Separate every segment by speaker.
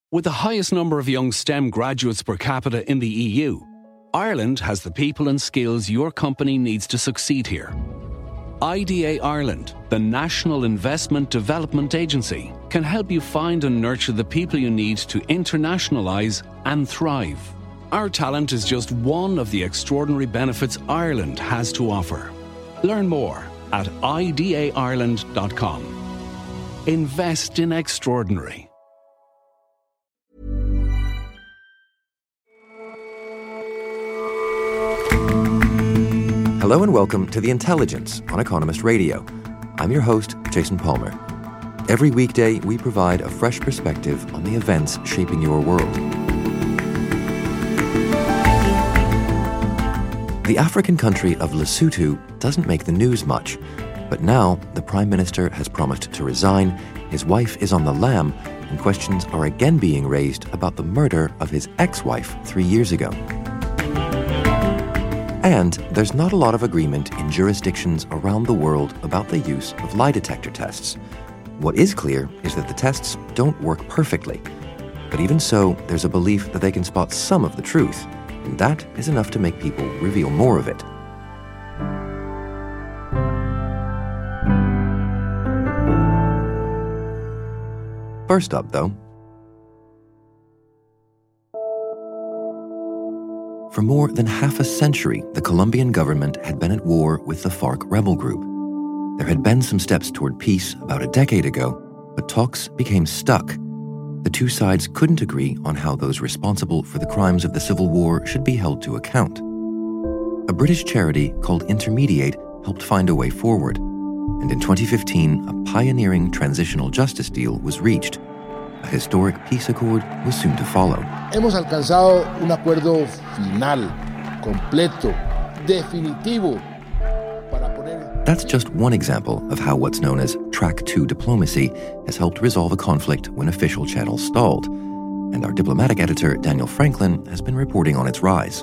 Speaker 1: With the highest number of young STEM graduates per capita in the EU, Ireland has the people and skills your company needs to succeed here. IDA Ireland, the National Investment Development Agency, can help you find and nurture the people you need to internationalise and thrive. Our talent is just one of the extraordinary benefits Ireland has to offer. Learn more at idaireland.com. Invest in extraordinary.
Speaker 2: Hello and welcome to The Intelligence on Economist Radio. I'm your host, Jason Palmer. Every weekday, we provide a fresh perspective on the events shaping your world. The African country of Lesotho doesn't make the news much, but now the Prime Minister has promised to resign, his wife is on the lam, and questions are again being raised about the murder of his ex-wife 3 years ago. And there's not a lot of agreement in jurisdictions around the world about the use of lie detector tests. What is clear is that the tests don't work perfectly. But even so, there's a belief that they can spot some of the truth, and that is enough to make people reveal more of it. First up, though, for more than half a century, the Colombian government had been at war with the FARC rebel group. There had been some steps toward peace about a decade ago, but talks became stuck. The two sides couldn't agree on how those responsible for the crimes of the civil war should be held to account. A British charity called Intermediate helped find a way forward, and in 2015, a pioneering transitional justice deal was reached. A historic peace accord was soon to follow.
Speaker 3: Hemos alcanzado un acuerdo final, completo, definitivo.
Speaker 2: That's just one example of how what's known as Track 2 diplomacy has helped resolve a conflict when official channels stalled. And our diplomatic editor, Daniel Franklin, has been reporting on its rise.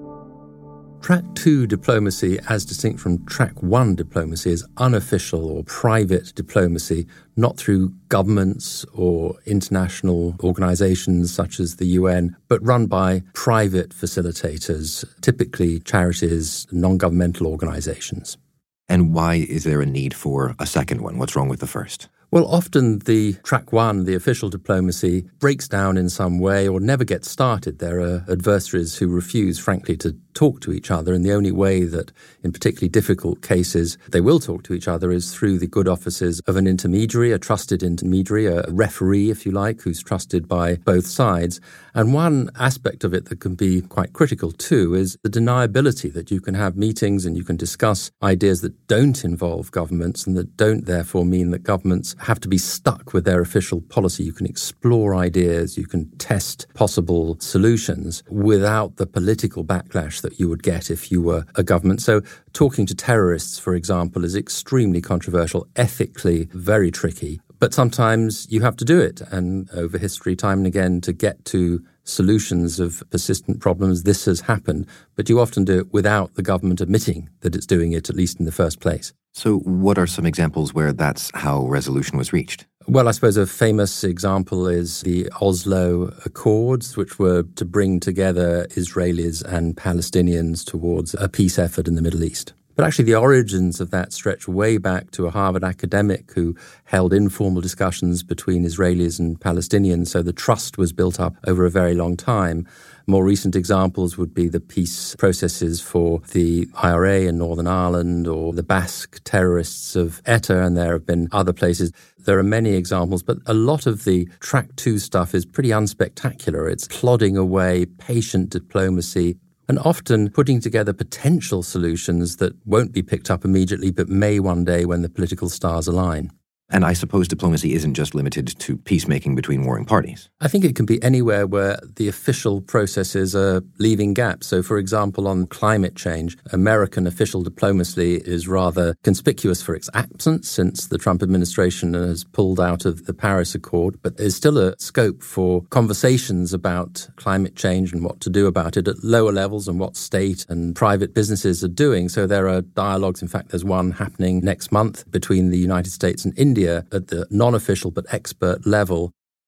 Speaker 4: Track 2 diplomacy, as distinct from Track 1 diplomacy, is unofficial or private diplomacy, not through governments or international organizations such as the UN, but run by private facilitators, typically charities, non-governmental organizations.
Speaker 2: And why is there a need for a second one? What's wrong with the first?
Speaker 4: Well, often the Track 1, the official diplomacy, breaks down in some way or never gets started. There are adversaries who refuse, frankly, to talk to each other, and the only way that, in particularly difficult cases, they will talk to each other is through the good offices of an intermediary, a trusted intermediary, a referee, if you like, who's trusted by both sides. And one aspect of it that can be quite critical too is the deniability that you can have meetings and you can discuss ideas that don't involve governments and that don't therefore mean that governments have to be stuck with their official policy. You can explore ideas, you can test possible solutions without the political backlash that you would get if you were a government. So talking to terrorists, for example, is extremely controversial, ethically very tricky. But sometimes you have to do it. And over history, time and again, to get to solutions of persistent problems, this has happened. But you often do it without the government admitting that it's doing it, at least in the first place.
Speaker 2: So what are some examples where that's how resolution was reached?
Speaker 4: Well, I suppose a famous example is the Oslo Accords, which were to bring together Israelis and Palestinians towards a peace effort in the Middle East. But actually the origins of that stretch way back to a Harvard academic who held informal discussions between Israelis and Palestinians, so the trust was built up over a very long time. More recent examples would be the peace processes for the IRA in Northern Ireland or the Basque terrorists of ETA, and there have been other places. There are many examples, but a lot of the Track 2 stuff is pretty unspectacular. It's plodding away, patient diplomacy, and often putting together potential solutions that won't be picked up immediately, but may one day when the political stars align.
Speaker 2: And I suppose diplomacy isn't just limited to peacemaking between warring parties.
Speaker 4: I think it can be anywhere where the official processes are leaving gaps. So, for example, on climate change, American official diplomacy is rather conspicuous for its absence since the Trump administration has pulled out of the Paris Accord. But there's still a scope for conversations about climate change and what to do about it at lower levels and what state and private businesses are doing. So there are dialogues. In fact, there's one happening next month between the United States and India at the non-official but expert level.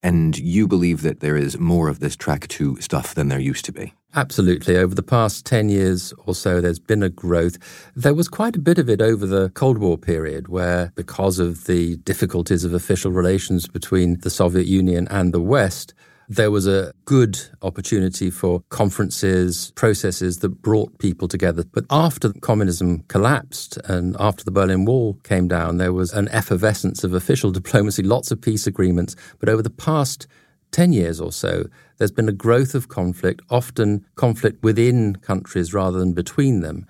Speaker 2: And you believe that there is more of this track 2 stuff than there used to be?
Speaker 4: Absolutely. Over the past 10 years or so, there's been a growth. There was quite a bit of it over the Cold War period, where because of the difficulties of official relations between the Soviet Union and the West, there was a good opportunity for conferences, processes that brought people together. But after communism collapsed and after the Berlin Wall came down, there was an effervescence of official diplomacy, lots of peace agreements. But over the past 10 years or so, there's been a growth of conflict, often conflict within countries rather than between them.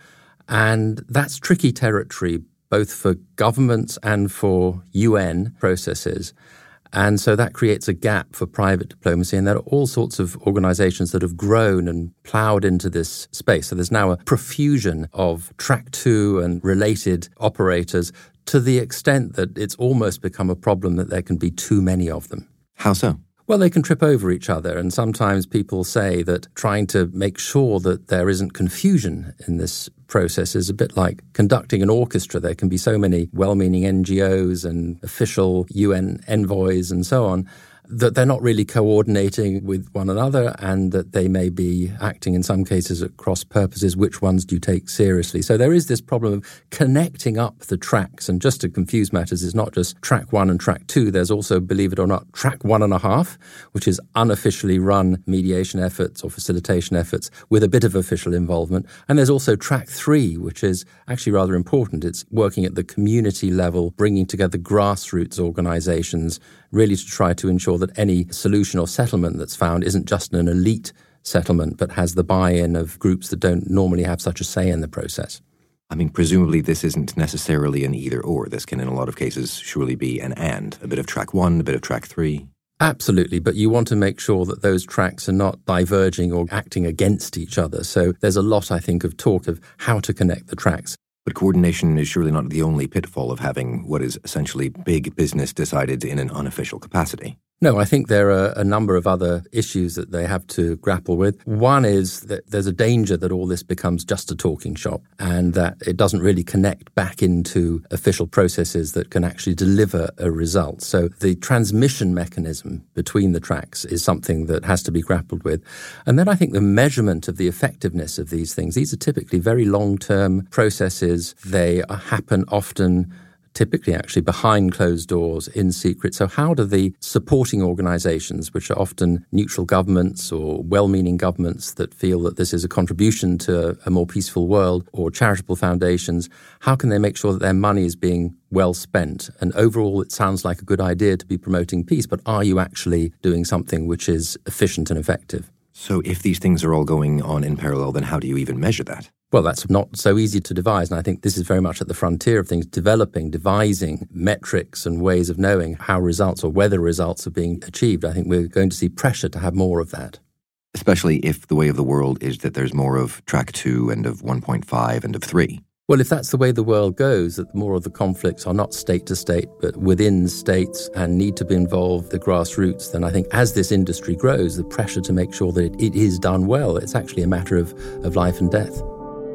Speaker 4: And that's tricky territory, both for governments and for UN processes. And so that creates a gap for private diplomacy. And there are all sorts of organizations that have grown and ploughed into this space. So there's now a profusion of track 2 and related operators to the extent that it's almost become a problem that there can be too many of them.
Speaker 2: How so?
Speaker 4: Well, they can trip over each other, and sometimes people say that trying to make sure that there isn't confusion in this process is a bit like conducting an orchestra. There can be so many well-meaning NGOs and official UN envoys and so on that they're not really coordinating with one another, and that they may be acting in some cases at cross purposes. Which ones do you take seriously? So there is this problem of connecting up the tracks. And just to confuse matters, it's not just track 1 and track 2. There's also, believe it or not, track 1.5, which is unofficially run mediation efforts or facilitation efforts with a bit of official involvement. And there's also track 3, which is actually rather important. It's working at the community level, bringing together grassroots organizations, really to try to ensure that any solution or settlement that's found isn't just an elite settlement, but has the buy-in of groups that don't normally have such a say in the process.
Speaker 2: I mean, presumably this isn't necessarily an either-or. This can, in a lot of cases, surely be an and. A bit of track 1, a bit of track 3.
Speaker 4: Absolutely, but you want to make sure that those tracks are not diverging or acting against each other. So there's a lot, I think, of talk of how to connect the tracks.
Speaker 2: But coordination is surely not the only pitfall of having what is essentially big business decided in an unofficial capacity.
Speaker 4: No, I think there are a number of other issues that they have to grapple with. One is that there's a danger that all this becomes just a talking shop and that it doesn't really connect back into official processes that can actually deliver a result. So the transmission mechanism between the tracks is something that has to be grappled with. And then I think the measurement of the effectiveness of these things, these are typically very long-term processes. They happen often typically actually behind closed doors in secret. So how do the supporting organizations, which are often neutral governments or well-meaning governments that feel that this is a contribution to a more peaceful world, or charitable foundations, how can they make sure that their money is being well spent? And overall, it sounds like a good idea to be promoting peace, but are you actually doing something which is efficient and effective?
Speaker 2: So if these things are all going on in parallel, then how do you even measure that?
Speaker 4: Well, that's not so easy to devise, and I think this is very much at the frontier of things, devising metrics and ways of knowing how results or whether results are being achieved. I think we're going to see pressure to have more of that.
Speaker 2: Especially if the way of the world is that there's more of track 2 and of 1.5 and of 3.
Speaker 4: Well, if that's the way the world goes, that more of the conflicts are not state to state, but within states and need to be involved, the grassroots, then I think as this industry grows, the pressure to make sure that it is done well, it's actually a matter of life and death.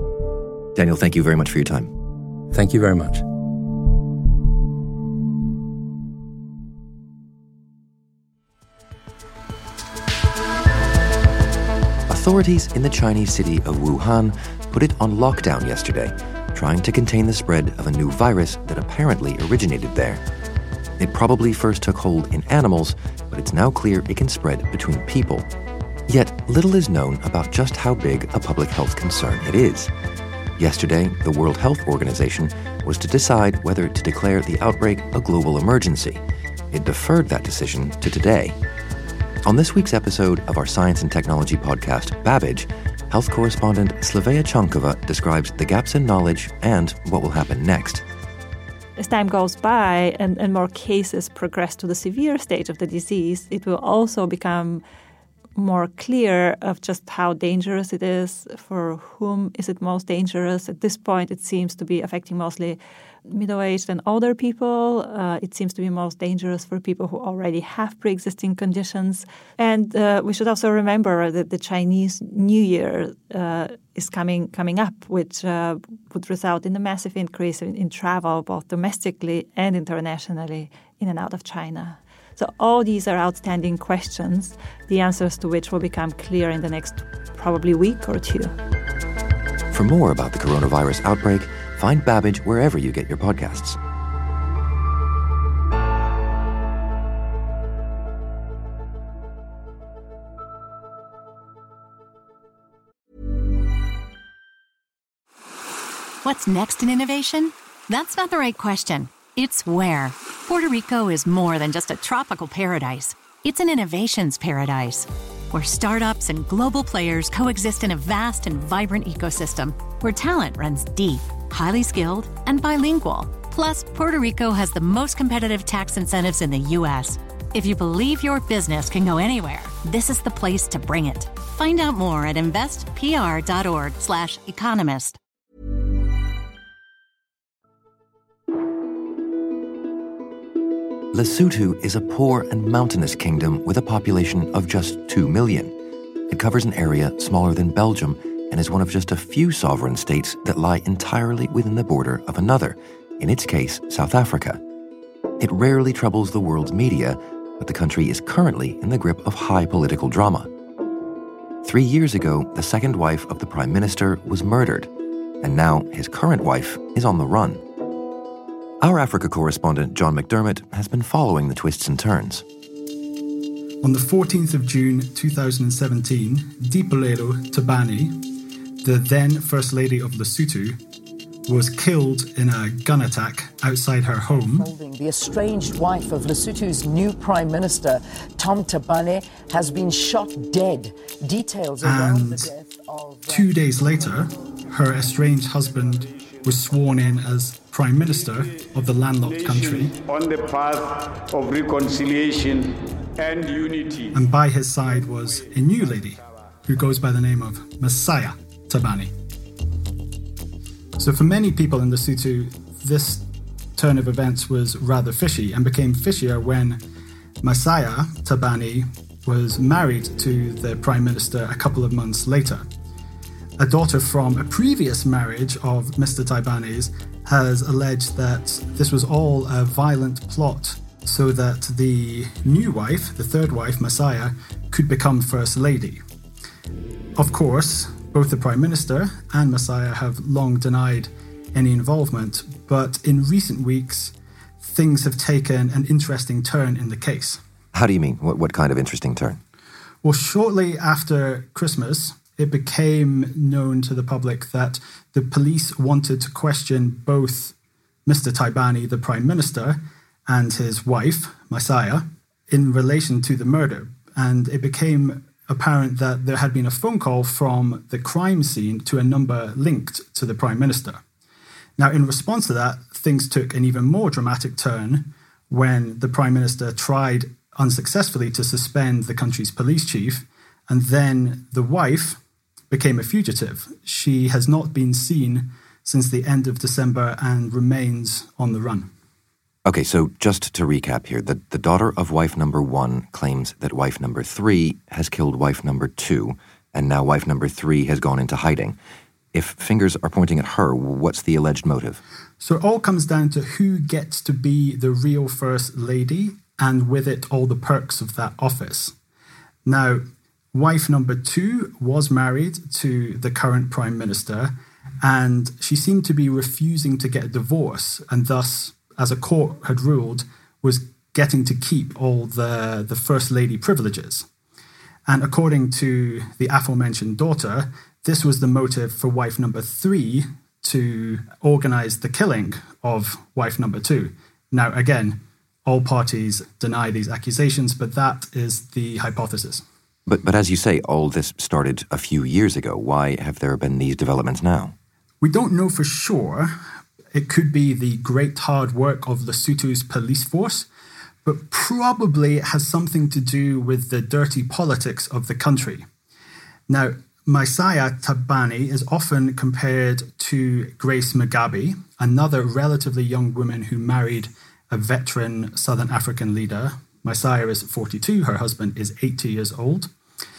Speaker 2: Daniel, thank you very much for your time.
Speaker 4: Thank you very much.
Speaker 2: Authorities in the Chinese city of Wuhan put it on lockdown yesterday, trying to contain the spread of a new virus that apparently originated there. It probably first took hold in animals, but it's now clear it can spread between people. Yet, little is known about just how big a public health concern it is. Yesterday, the World Health Organization was to decide whether to declare the outbreak a global emergency. It deferred that decision to today. On this week's episode of our Science and Technology podcast, Babbage, health correspondent Slavea Chankova describes the gaps in knowledge and what will happen next.
Speaker 5: As time goes by and more cases progress to the severe stage of the disease, it will also become more clear of just how dangerous it is, for whom is it most dangerous. At this point, it seems to be affecting mostly middle-aged and older people. It seems to be most dangerous for people who already have pre-existing conditions. And we should also remember that the Chinese New Year is coming up, which would result in a massive increase in travel, both domestically and internationally, in and out of China. So all these are outstanding questions, the answers to which will become clear in the next probably week or two.
Speaker 2: For more about the coronavirus outbreak, find Babbage wherever you get your podcasts.
Speaker 6: What's next in innovation? That's not the right question. It's where. Puerto Rico is more than just a tropical paradise. It's an innovations paradise, where startups and global players coexist in a vast and vibrant ecosystem, where talent runs deep, highly skilled, and bilingual. Plus, Puerto Rico has the most competitive tax incentives in the U.S. If you believe your business can go anywhere, this is the place to bring it. Find out more at investpr.org/economist.
Speaker 2: Lesotho is a poor and mountainous kingdom with a population of just 2 million. It covers an area smaller than Belgium and is one of just a few sovereign states that lie entirely within the border of another, in its case, South Africa. It rarely troubles the world's media, but the country is currently in the grip of high political drama. 3 years ago, the second wife of the Prime Minister was murdered, and now his current wife is on the run. Our Africa correspondent, John McDermott, has been following the twists and turns.
Speaker 7: On the 14th of June 2017, Dipolelo Tabane, the then First Lady of Lesotho, was killed in a gun attack outside her home.
Speaker 8: The estranged wife of Lesotho's new Prime Minister, Tom Tabane, has been shot dead. Details around the death of...
Speaker 7: 2 days later, her estranged husband was sworn in as Prime Minister of the landlocked country.
Speaker 9: On the path of reconciliation and unity.
Speaker 7: And by his side was a new lady who goes by the name of Messiah Tabane. So for many people in Lesotho, this turn of events was rather fishy and became fishier when Messiah Tabane was married to the Prime Minister a couple of months later. A daughter from a previous marriage of Mr. Tabane's has alleged that this was all a violent plot so that the new wife, the third wife, Messiah, could become First Lady. Of course, both the Prime Minister and Messiah have long denied any involvement, but in recent weeks, things have taken an interesting turn in the case.
Speaker 2: How do you mean? What kind of interesting turn?
Speaker 7: Well, shortly after Christmas, it became known to the public that the police wanted to question both Mr. Tabane, the Prime Minister, and his wife, Messiah, in relation to the murder. And it became apparent that there had been a phone call from the crime scene to a number linked to the Prime Minister. Now, in response to that, things took an even more dramatic turn when the Prime Minister tried unsuccessfully to suspend the country's police chief, and then the wife became a fugitive. She has not been seen since the end of December and remains on the run.
Speaker 2: Okay, so just to recap here, the daughter of wife number 1 claims that wife number 3 has killed wife number 2, and now wife number 3 has gone into hiding. If fingers are pointing at her, what's the alleged motive?
Speaker 7: So it all comes down to who gets to be the real First Lady, and with it all the perks of that office. Now, wife number 2 was married to the current Prime Minister, and she seemed to be refusing to get a divorce, and thus, as a court had ruled, was getting to keep all the First Lady privileges. And according to the aforementioned daughter, this was the motive for wife number 3 to organise the killing of wife number 2. Now, again, all parties deny these accusations, but that is the hypothesis.
Speaker 2: But as you say, all this started a few years ago. Why have there been these developments now?
Speaker 7: We don't know for sure. It could be the great hard work of Lesotho's police force, but probably it has something to do with the dirty politics of the country. Now, Messiah Tabane is often compared to Grace Mugabe, another relatively young woman who married a veteran Southern African leader. Messiah is 42, her husband is 80 years old.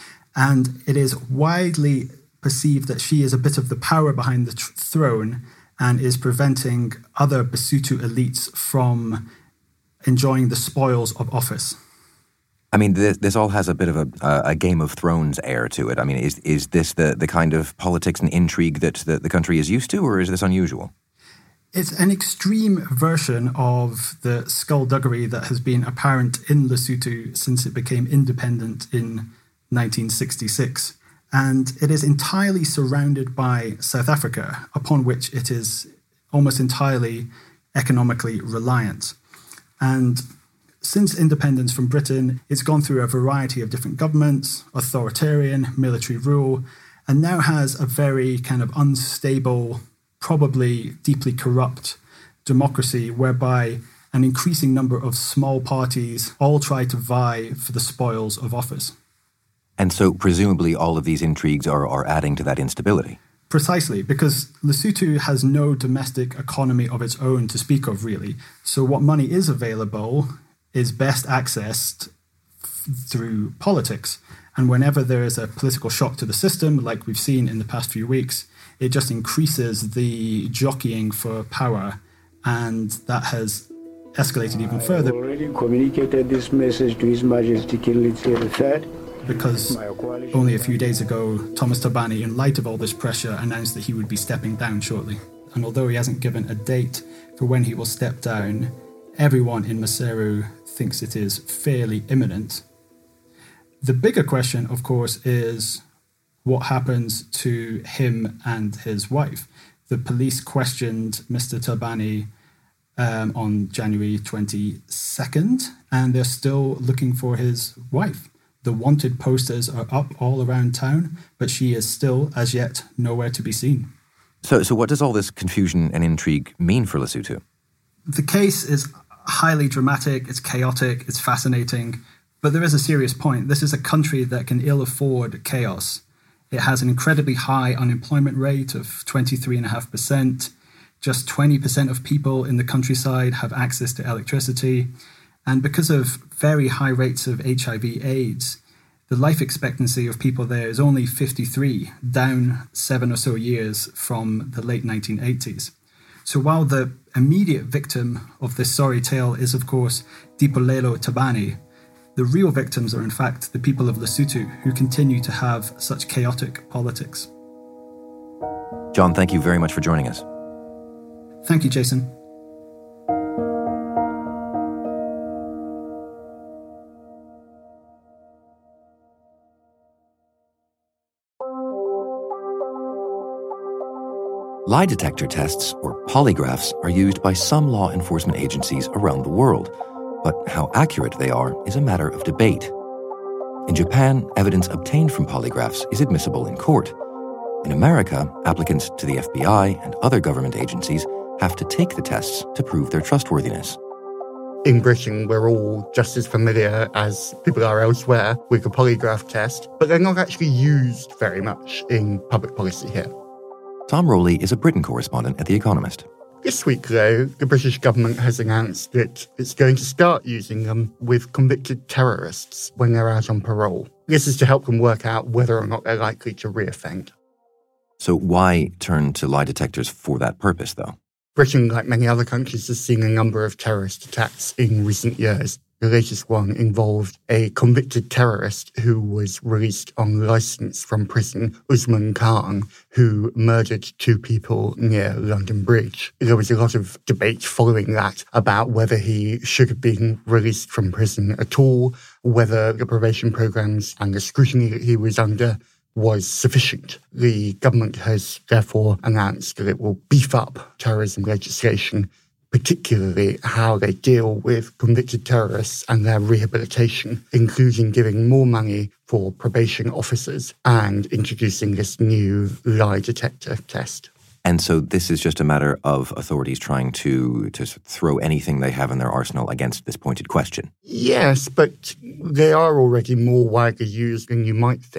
Speaker 7: And it is widely perceived that she is a bit of the power behind the throne and is preventing other Basotho elites from enjoying the spoils of office.
Speaker 2: I mean, this all has a bit of a Game of Thrones air to it. I mean, is this the kind of politics and intrigue that the country is used to, or is this unusual?
Speaker 7: It's an extreme version of the skullduggery that has been apparent in Lesotho since it became independent in 1966. And it is entirely surrounded by South Africa, upon which it is almost entirely economically reliant. And since independence from Britain, it's gone through a variety of different governments, authoritarian, military rule, and now has a very kind of unstable, probably deeply corrupt democracy whereby an increasing number of small parties all try to vie for the spoils of office.
Speaker 2: And so presumably all of these intrigues are adding to that instability.
Speaker 7: Precisely, because Lesotho has no domestic economy of its own to speak of, really. So what money is available is best accessed through politics. And whenever there is a political shock to the system, like we've seen in the past few weeks, it just increases the jockeying for power. And that has escalated even further.
Speaker 9: I already communicated this message to His Majesty King Letsie III.
Speaker 7: Because only a few days ago, Thomas Thabane, in light of all this pressure, announced that he would be stepping down shortly. And although he hasn't given a date for when he will step down, everyone in Maseru thinks it is fairly imminent. The bigger question, of course, is what happens to him and his wife. The police questioned Mr. Thabane on January 22nd, and they're still looking for his wife. The wanted posters are up all around town, but she is still, as yet, nowhere to be seen.
Speaker 2: So what does all this confusion and intrigue mean for Lesotho?
Speaker 7: The case is highly dramatic, it's chaotic, it's fascinating, but there is a serious point. This is a country that can ill afford chaos. It has an incredibly high unemployment rate of 23.5%. Just 20% of people in the countryside have access to electricity. And because of very high rates of HIV/AIDS, the life expectancy of people there is only 53, down 7 or so years from the late 1980s. So while the immediate victim of this sorry tale is, of course, Dipolelo Thabane, the real victims are, in fact, the people of Lesotho who continue to have such chaotic politics.
Speaker 2: John, thank you very much for joining us.
Speaker 7: Thank you, Jason.
Speaker 2: Lie detector tests, or polygraphs, are used by some law enforcement agencies around the world, but how accurate they are is a matter of debate. In Japan, evidence obtained from polygraphs is admissible in court. In America, applicants to the FBI and other government agencies have to take the tests to prove their trustworthiness.
Speaker 10: In Britain, we're all just as familiar as people are elsewhere with the polygraph test, but they're not actually used very much in public policy here.
Speaker 2: Tom Rowley is a Britain correspondent at The Economist.
Speaker 10: This week, though, the British government has announced that it's going to start using them with convicted terrorists when they're out on parole. This is to help them work out whether or not they're likely to reoffend.
Speaker 2: So why turn to lie detectors for that purpose, though?
Speaker 10: Britain, like many other countries, has seen a number of terrorist attacks in recent years. The latest one involved a convicted terrorist who was released on licence from prison, Usman Khan, who murdered 2 people near London Bridge. There was a lot of debate following that about whether he should have been released from prison at all, whether the probation programmes and the scrutiny that he was under was sufficient. The government has therefore announced that it will beef up terrorism legislation, particularly how they deal with convicted terrorists and their rehabilitation, including giving more money for probation officers and introducing this new lie detector test.
Speaker 2: And so this is just a matter of authorities trying to throw anything they have in their arsenal against this pointed question.
Speaker 10: Yes, but they are already more widely used than you might think.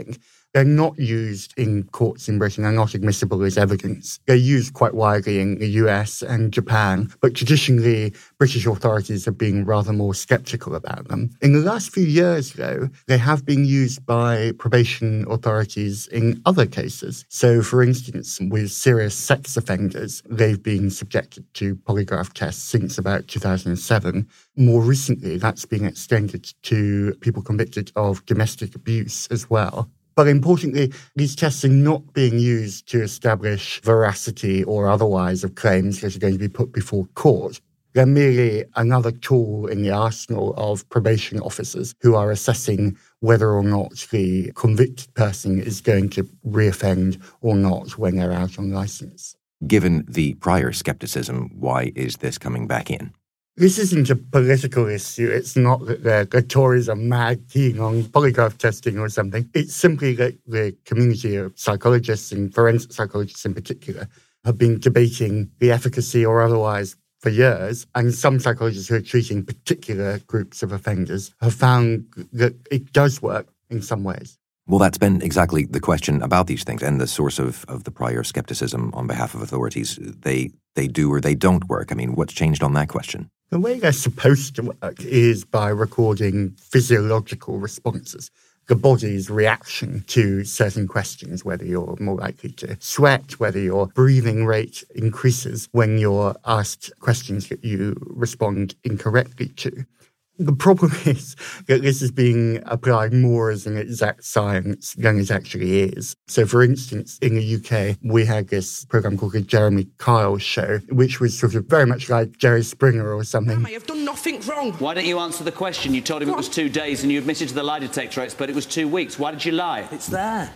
Speaker 10: They're not used in courts in Britain. They're not admissible as evidence. They're used quite widely in the US and Japan, but traditionally, British authorities have been rather more sceptical about them. In the last few years, though, they have been used by probation authorities in other cases. So, for instance, with serious sex offenders, they've been subjected to polygraph tests since about 2007. More recently, that's been extended to people convicted of domestic abuse as well. But importantly, these tests are not being used to establish veracity or otherwise of claims that are going to be put before court. They're merely another tool in the arsenal of probation officers who are assessing whether or not the convicted person is going to reoffend or not when they're out on licence.
Speaker 2: Given the prior scepticism, why is this coming back in?
Speaker 10: This isn't a political issue. It's not that the Tories are mad keen on polygraph testing or something. It's simply that the community of psychologists and forensic psychologists in particular have been debating the efficacy or otherwise for years, and some psychologists who are treating particular groups of offenders have found that it does work in some ways.
Speaker 2: Well, that's been exactly the question about these things and the source of the prior skepticism on behalf of authorities. They do or they don't work. I mean, what's changed on that question?
Speaker 10: The way they're supposed to work is by recording physiological responses, the body's reaction to certain questions, whether you're more likely to sweat, whether your breathing rate increases when you're asked questions that you respond incorrectly to. The problem is that this is being applied more as an exact science than it actually is. So, for instance, in the UK, we had this program called the Jeremy Kyle Show, which was sort of very much like Jerry Springer or something.
Speaker 11: I may have done nothing wrong.
Speaker 12: Why don't you answer the question? You told him it was 2 days and you admitted to the lie detector expert it was 2 weeks. Why did you lie?
Speaker 11: It's there.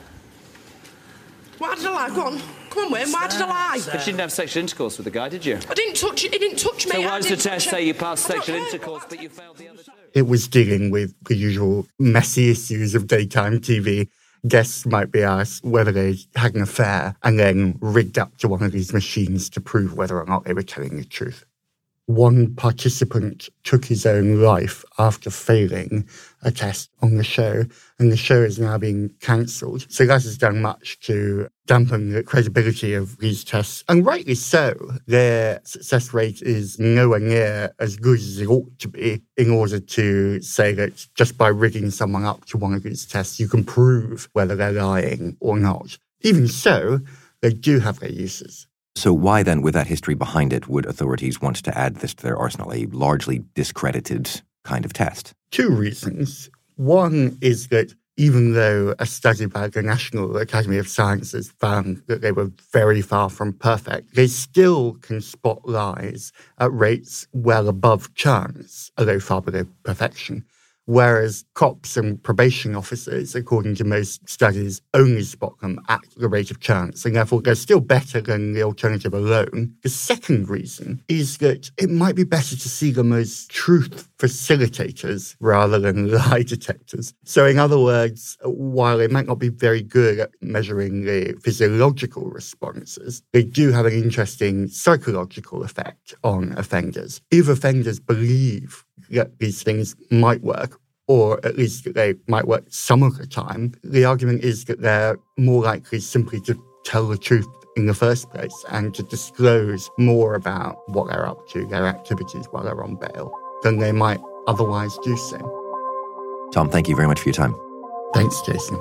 Speaker 11: Why did I lie? Go on. Come on, Wayne. Why did I lie?
Speaker 12: But you didn't have sexual intercourse with the guy, did you?
Speaker 11: I didn't touch it. He didn't touch me.
Speaker 12: So why does the test say you passed sexual intercourse but you failed the other two?
Speaker 10: It was dealing with the usual messy issues of daytime TV. Guests might be asked whether they had an affair and then rigged up to one of these machines to prove whether or not they were telling the truth. One participant took his own life after failing a test on the show, and the show is now being cancelled. So that has done much to dampen the credibility of these tests, and rightly so. Their success rate is nowhere near as good as it ought to be in order to say that just by rigging someone up to one of these tests, you can prove whether they're lying or not. Even so, they do have their uses.
Speaker 2: So why then, with that history behind it, would authorities want to add this to their arsenal, a largely discredited kind of test? 2
Speaker 10: reasons. One is that even though a study by the National Academy of Sciences found that they were very far from perfect, they still can spot lies at rates well above chance, although far below perfection. Whereas cops and probation officers, according to most studies, only spot them at the rate of chance, and therefore they're still better than the alternative alone. The second reason is that it might be better to see them as truth facilitators rather than lie detectors. So in other words, while they might not be very good at measuring the physiological responses, they do have an interesting psychological effect on offenders. If offenders believe that these things might work, or at least that they might work some of the time, the argument is that they're more likely simply to tell the truth in the first place and to disclose more about what they're up to, their activities while they're on bail, than they might otherwise do so.
Speaker 2: Tom, thank you very much for your time.
Speaker 10: Thanks, Jason.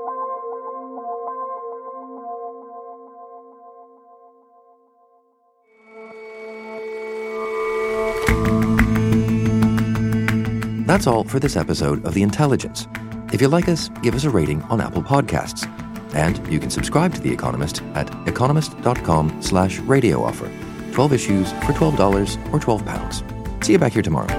Speaker 2: That's all for this episode of The Intelligence. If you like us, give us a rating on Apple Podcasts. And you can subscribe to The Economist at economist.com/radio offer. 12 issues for $12 or £12. See you back here tomorrow.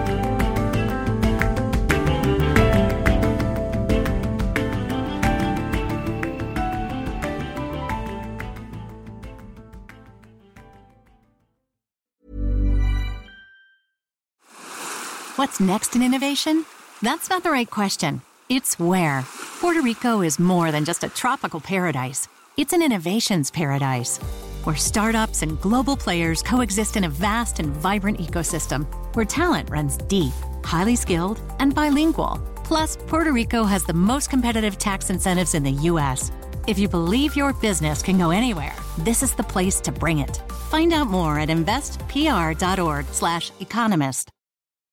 Speaker 6: What's next in innovation? That's not the right question. It's where. Puerto Rico is more than just a tropical paradise. It's an innovations paradise, where startups and global players coexist in a vast and vibrant ecosystem, where talent runs deep, highly skilled, and bilingual. Plus, Puerto Rico has the most competitive tax incentives in the U.S. If you believe your business can go anywhere, this is the place to bring it. Find out more at investpr.org/economist.